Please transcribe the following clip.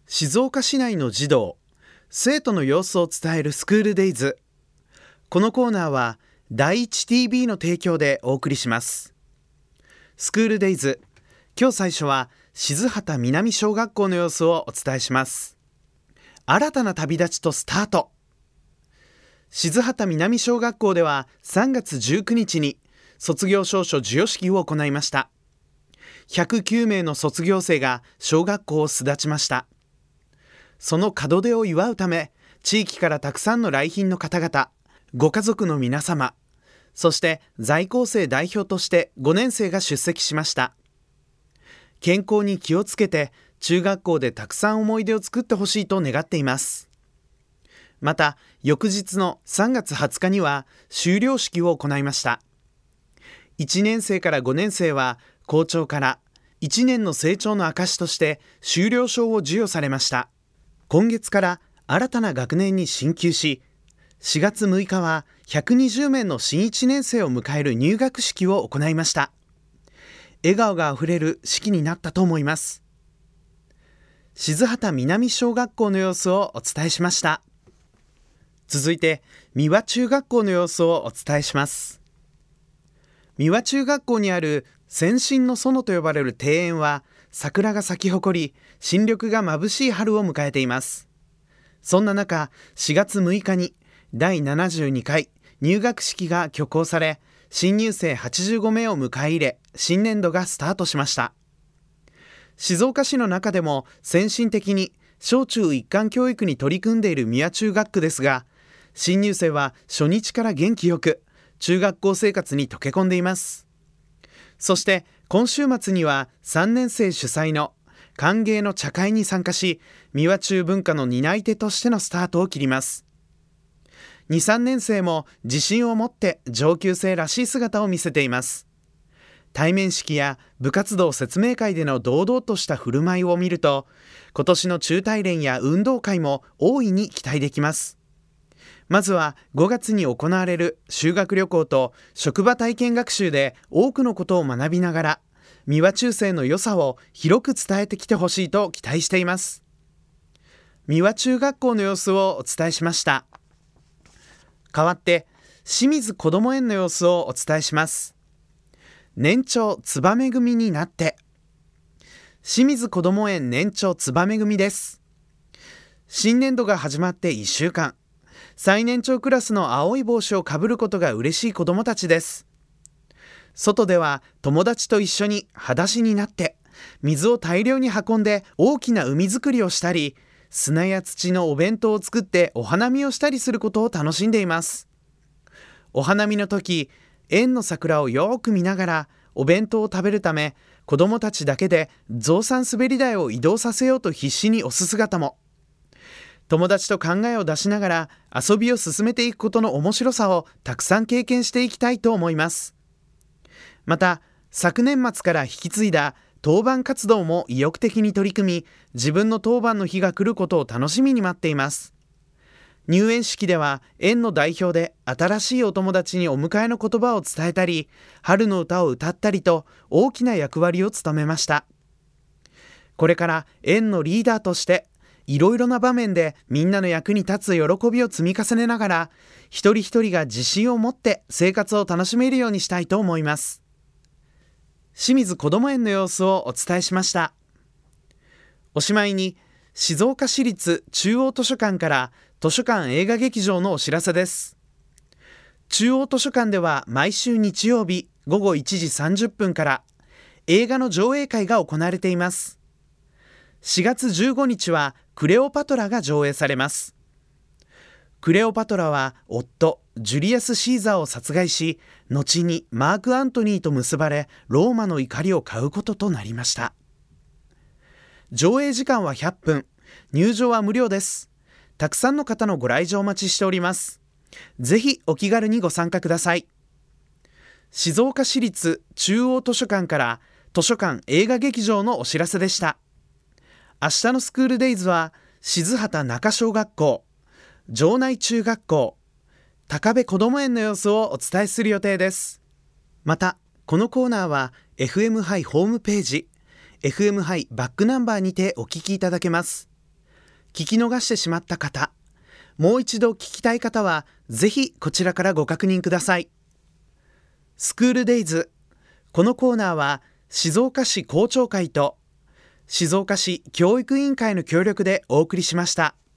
静岡市内の児童、生徒の様子を伝えるスクールデイズ。このコーナーは第一 TV の提供でお送りします。スクールデイズ、今日最初は静畑南小学校の様子をお伝えします。新たな旅立ちとスタート。静畑南小学校では3月19日に卒業証書授与式を行いました。109名の卒業生が小学校を巣立ちました。その門出を祝うため、地域からたくさんの来賓の方々、ご家族の皆様、そして在校生代表として5年生が出席しました。健康に気をつけて、中学校でたくさん思い出を作ってほしいと願っています。また、翌日の3月20日には修了式を行いました。1年生から5年生は校長から1年の成長の証として修了証を授与されました。今月から新たな学年に進級し、4月6日は120名の新1年生を迎える入学式を行いました。笑顔があふれる式になったと思います。静畑南小学校の様子をお伝えしました。続いて、三輪中学校の様子をお伝えします。三輪中学校にある先進の園と呼ばれる庭園は、桜が咲き誇り、新緑が眩しい春を迎えています。そんな中、4月6日に第72回入学式が挙行され、新入生85名を迎え入れ、新年度がスタートしました。静岡市の中でも先進的に小中一貫教育に取り組んでいる三輪中学区ですが、新入生は初日から元気よく中学校生活に溶け込んでいます。そして今週末には3年生主催の歓迎の茶会に参加し、三輪中文化の担い手としてのスタートを切ります。2、3年生も自信を持って上級生らしい姿を見せています。対面式や部活動説明会での堂々とした振る舞いを見ると、今年の中大連や運動会も大いに期待できます。まずは5月に行われる修学旅行と職場体験学習で多くのことを学びながら、三輪中生の良さを広く伝えてきてほしいと期待しています。三輪中学校の様子をお伝えしました。代わって清水こども園の様子をお伝えします。年長つばめ組になって。清水こども園年長つばめ組です。新年度が始まって1週間、最年長クラスの青い帽子をかぶることが嬉しい子どもたちです。外では友達と一緒に裸足になって水を大量に運んで大きな海作りをしたり、砂や土のお弁当を作ってお花見をしたりすることを楽しんでいます。お花見の時、園の桜をよく見ながらお弁当を食べるため、子どもたちだけで象さん滑り台を移動させようと必死に押す姿も。友達と考えを出しながら遊びを進めていくことの面白さをたくさん経験していきたいと思います。また、昨年末から引き継いだ当番活動も意欲的に取り組み、自分の当番の日が来ることを楽しみに待っています。入園式では園の代表で新しいお友達にお迎えの言葉を伝えたり、春の歌を歌ったりと大きな役割を務めました。これから園のリーダーとしていろいろな場面でみんなの役に立つ喜びを積み重ねながら、一人一人が自信を持って生活を楽しめるようにしたいと思います。清水こども園の様子をお伝えしました。おしまいに、静岡市立中央図書館から図書館映画劇場のお知らせです。中央図書館では毎週日曜日午後1時30分から映画の上映会が行われています。4月15日はクレオパトラが上映されます。クレオパトラは夫ジュリアス・シーザーを殺害し、後にマーク・アントニーと結ばれ、ローマの怒りを買うこととなりました。上映時間は100分、入場は無料です。たくさんの方のご来場お待ちしております。ぜひお気軽にご参加ください。静岡市立中央図書館から図書館映画劇場のお知らせでした。明日のスクールデイズは静畑中小学校、城内中学校、高部こども園の様子をお伝えする予定です。また、このコーナーは FM ハイホームページ、FM ハイバックナンバーにてお聞きいただけます。 聞き逃してしまった方、もう一度聞きたい方はぜひこちらからご確認ください。スクールデイズ、このコーナーは静岡市校長会と静岡市教育委員会の協力でお送りしました。